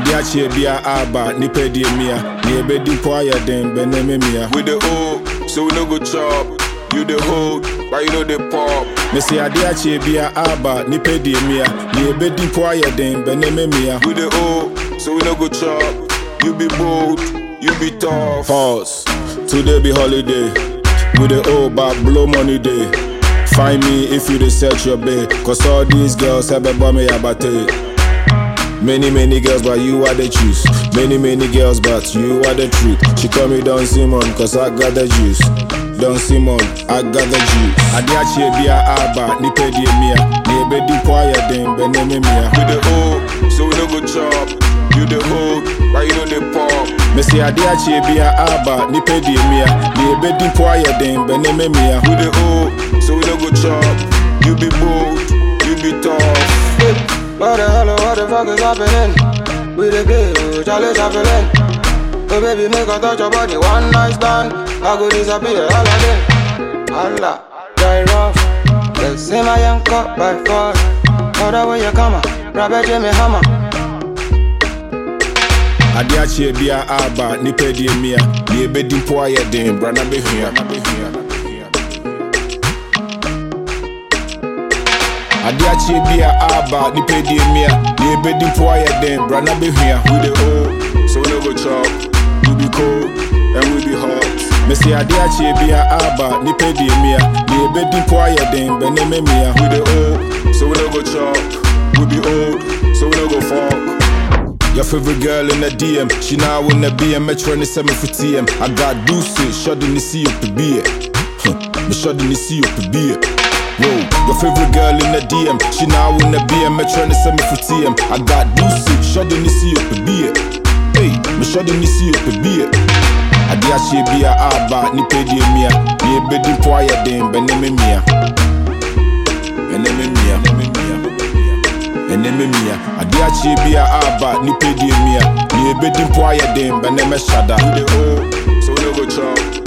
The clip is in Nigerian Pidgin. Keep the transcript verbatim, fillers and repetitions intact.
Adiachi bia aba nipe di mia. Ni ebe di po ya den beneme mia. With the O, so we no go chop. You the hold, but you know the pop. Me say adiachi bia aba nipe di mia. Ni ebe di po ya den beneme mia. With the O, so we no go chop. You be bold, you be tough. Pause. Today be holiday. With the O but blow money day. Find me if you research your bay. Cause all these girls have a bomb abate. Many, many girls, but you are the choose. Many, many girls, but you are the truth. She call me Don Simon, cause I got the juice. Don Simon, I got the juice. Adiachi bia aba, nipe di mia. Ni ebe di po ya den beneme mia. With the O, so we no go chop. You the hold, but you know the pop. Me say adiachi bia aba, nipe di mia. Ni ebe di po ya den beneme mia. With the O, so we no go chop. You be bold, you be tough. Hey, what the hell, what the fuck is happening? We the girl, Charlie Chaplin. Oh baby, make her touch your body, one night stand. I go disappear, all of them. Allah, die rough. Let's say my young cup by force. Other way you come, Robert Jimmy Hammer. Adiachi bia aba, nipe di mia. Ni ebe di po ya den, brana be hia. Adiachi bia aba, nipe di mia. Ni ebe di po ya den, brana be hia. We the O, so we no go chop. You be cold, and we be hot. Me say adiachi bia aba, nipe di mia. Ni ebe di po ya den, beneme mia. We the O, so we no go chop. We be old, so we no go fuck. Your favorite girl in the D M, she now in the B M, Metro in the seven for T M. I got deuces, shot in the sea up to be it. Huh, me shot in the sea up to be it. Whoa, your favorite girl in the D M, she now in the B M, Metro in the seven for T M. I got deuces, shot in the sea up to be it. Hey, me shot in the sea up to be it. Adiachi bia aba, ni pe di mia. Ni ebe di po ya den, beneme mia. Beneme mia. Eneme mia, adiachi bia aba, ni pe di mia. Ni ebe di po ya den, beneme shada. We the O, so we no go chop.